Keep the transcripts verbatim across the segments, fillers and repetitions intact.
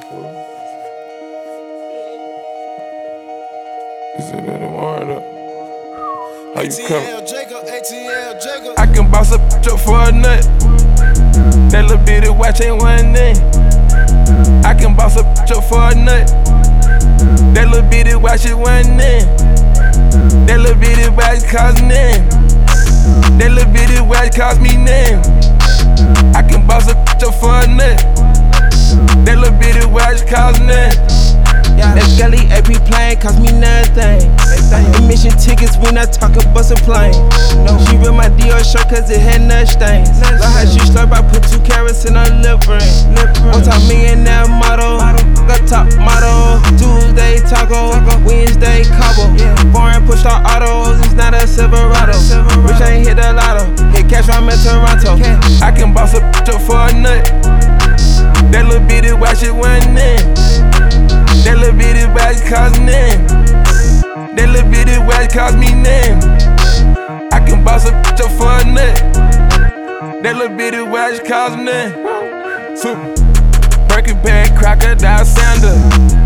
Is it in the morning? How you coming? Jacob. I can boss a bitch up for a nut. That little bitty watch ain't one thing. I can boss a bitch up for a nut. That little bitty watch it one thing. That little bitty watch cost name. That little bitty watch cost me name. I can boss a bitch up for a nut. That little bitty watch cost name. That Scully A P plane cost me nothing. Admission tickets when I talk a bus and plane. She read my Dior shirt cause it had nut stains. Like how she slurp, I put two carrots in her lip ring. On top millionaire model, got top model. Tuesday taco, Wednesday Cabo. Foreign push our autos, it's not a Silverado. Rich ain't hit the lotto, hit cash from in Toronto. I can boss a bitch up for a nut. That little bitty watch it one name. That little bitty watch cost name. That little bitty watch cost me name. I can boss a bitch up for a nut. That little bitty watch cost name. Super Birkin bag, crocodile sander.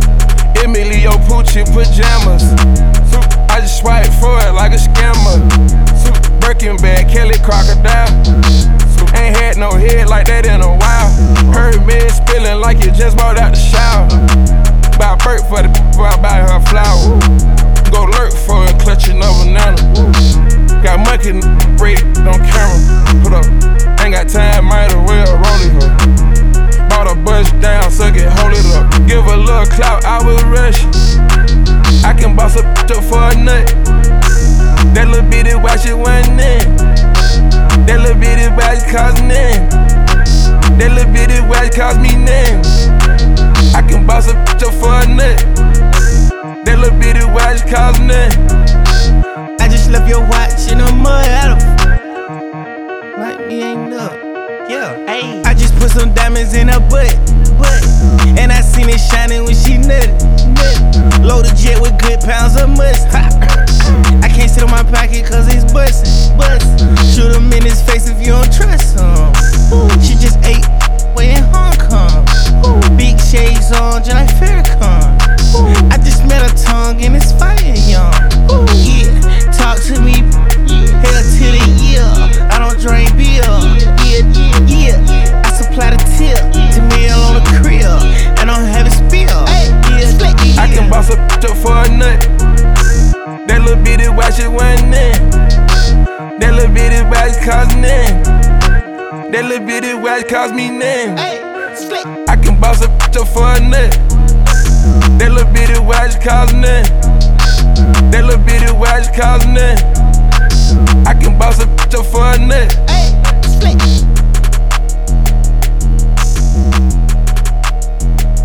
Emilio Pucci pajamas. Super, I just swipe for it like a scammer. Super Birkin bag, Kelly crocodile. Super, ain't had no head like that in a while. Heard me spilling like you just bought out the shower. Buy a perk for the before I buy her flower. Go lurk for a clutching of banana. Got monkey braid on camera. Put up, ain't got time, might as well roll it up. Bought a bus down, suck it, hold it up. Give a little clout, I will rush. I can boss a bitch up for a nut. That little bitty watch it one name. That little bitty watch cost name. That little bitty watch cost me name. I can boss a bitch up for a nut. That little bitty watch cost name. I just left your watch in the mud out of like me ain't up. Yeah, ayy. I just put some diamonds in her butt, butt. And I seen it shining when she nutted. Load a jet with good pounds of mustard. I can't sit on my pocket cause it's bustin', bustin'. Shoot him in his face if you don't trust him. She just ate way in Hong Kong. Big shades on, just like Farrakhan. I just met her tongue and it's fire, young. Yeah, talk to me, hell to the year. I don't drink beer. Yeah, yeah, I supply the tip to meal on the crib. I don't have it spill. Yeah, I can boss a bitch up for a nut. That little bitty watch it one name. That little bitty watch cost name. That little bitty watch cost me name. I can boss a bitch up for a nut. That little bitty watch cost name. That little bitty watch cost name. I can boss a bitch up for a nut.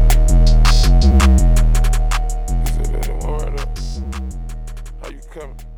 Is it in the morning? How you coming?